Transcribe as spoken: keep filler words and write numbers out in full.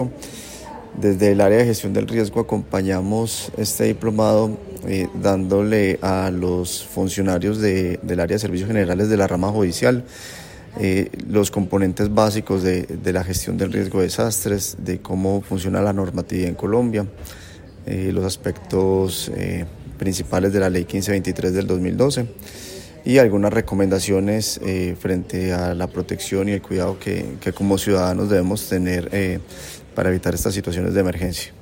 Desde el área de gestión del riesgo acompañamos este diplomado eh, dándole a los funcionarios de, del área de servicios generales de la rama judicial eh, los componentes básicos de, de la gestión del riesgo de desastres, de cómo funciona la normatividad en Colombia, eh, los aspectos eh, principales de la ley quince veintitrés del dos mil doce y algunas recomendaciones eh, frente a la protección y el cuidado que, que como ciudadanos debemos tener eh, para evitar estas situaciones de emergencia.